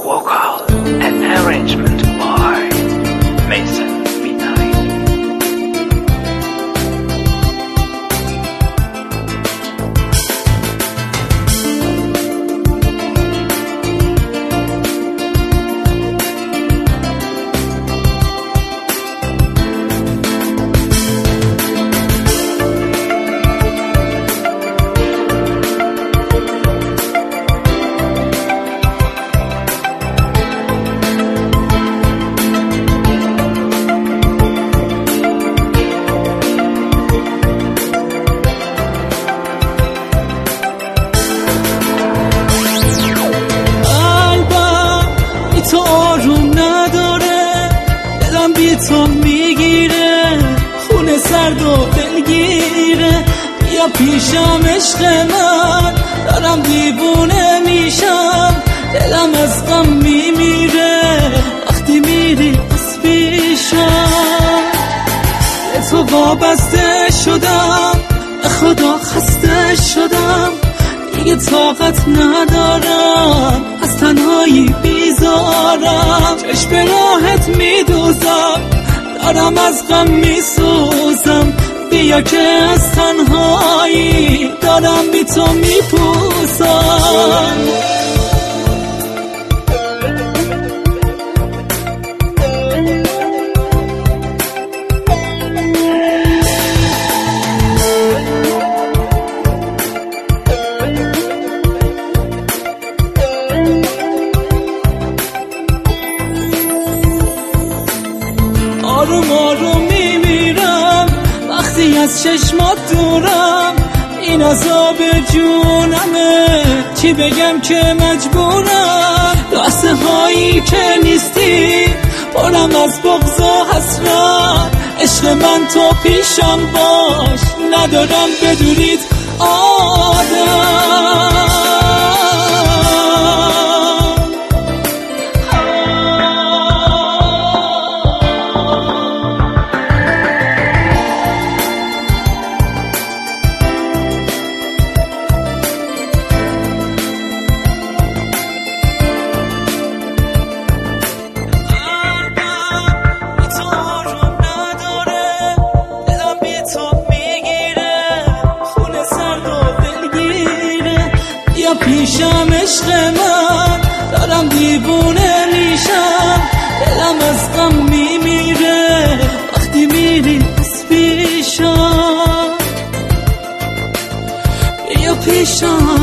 Vocal and arrangement by Mason Midnight. تو آروم نداره، دلم بی تو میگیره، خونه سرد و دلگیره. بیا پیشم عشق من، دارم دیوونه میشم، دلم از غم میمیره وقتی میری از پیشم. به تو وابسته شدم، به خدا خسته شدم، دیگه طاقت ندارم از تنهایی بیزارم. چشم به راحت میدوزم، دارم از غم میسوزم، بیا که از تنهایی دارم بی تو میپوسم. آروم آروم میمیرم وقتی از چشمات دورم، این عذاب جونمه، چی بگم که مجبورم. لحظه هایی که نیستی پرم از بغض و حسرت، عشق من تو پیشم باش، ندارم بدونید آدم. پیشم عشق من، دارم دیوونه میشم، دلم از غم میمیره وقتی میری از پیشم. بیا پیشم.